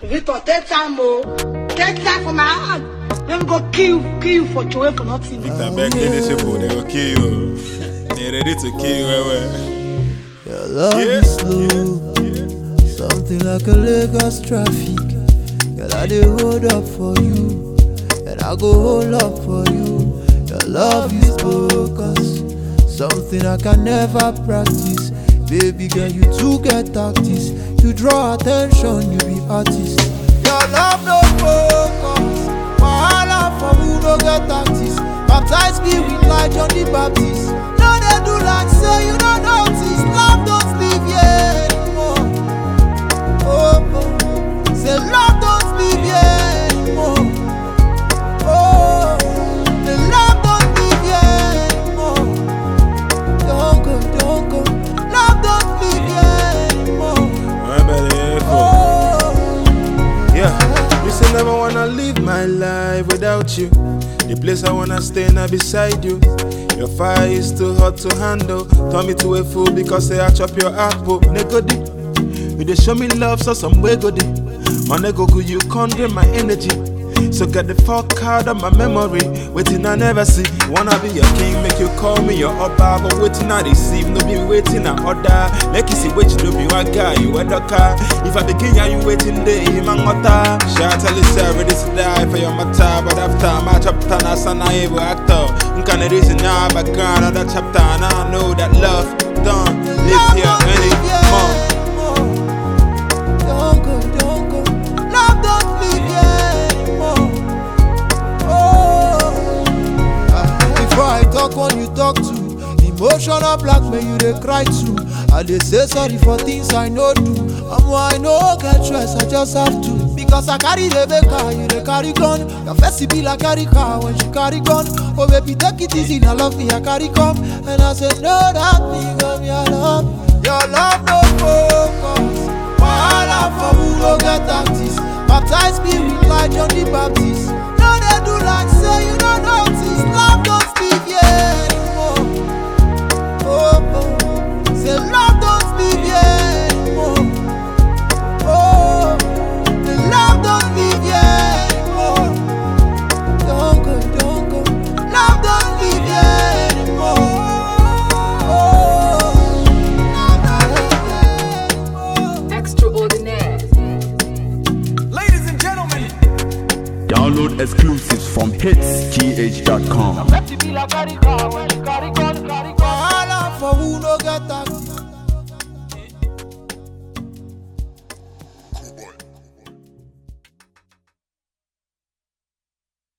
Victor, take time, take time for my hand. Let me go kill you for joy for nothing. Victor, back then they say, they will kill you. They're ready to kill you. Your love is slow, something like a Lagos traffic. Girl, I dey hold up for you, and I go hold up for you. Your love is focus, something I can never practice. Baby girl, you too get tactics. You draw attention, you be artist. Your love no focus, wahala for who no get tactics. Baptize me with light, John the Baptist. No, they do like say you don't notice. Love don't sleep yet anymore. Oh, oh. Say love don't sleep yet anymore. Oh, the love don't sleep yet anymore. Don't go, don't go. Love don't sleep yet anymore. Oh, yeah. You say never wanna live my life without you. The place I wanna stay now beside you. Your fire is too hot to handle. Turn me to a fool because say I chop your apple. Nego di, you dey show me love so some way go di. My nego could you conquer my energy. So get the fuck out of my memory. Waiting I never see. Wanna be your king, make you call me your oba. But waiting I receive, no be waiting I order. Like you see wait you do be one guy, you a ducker. If I be king, are you waiting day, man mata. Shout tell you say ready to die for your matter. But after my chapter, na sana able actor. Can't reason now background of that chapter. And I know that love don't live here anymore. don't go, don't go. Love don't live here anymore. Oh, before I talk, when you talk to emotional blackmail, you dey cry too. I dey say sorry for things I no do. I no get stress, I just have to. Because I carry the car, you dey carry gun. Your face be like carry car when she carry gun. Oh baby, take it easy, now love me, I carry come. And I say no, that me, girl, me I love. Your love no focus, wahala for who no get tactics. Baptize me with light, John the Baptist. No, they do like say you don't notice. Love don't sleep yet anymore. Oh, oh. Say love don't sleep yet anymore. Oh, the love don't sleep yet anymore. Don't go, don't go. Love don't sleep yet anymore. Oh, Extraordinaire. Ladies and gentlemen, Download exclusives from hitsgh.com. wahala for who no get taxi.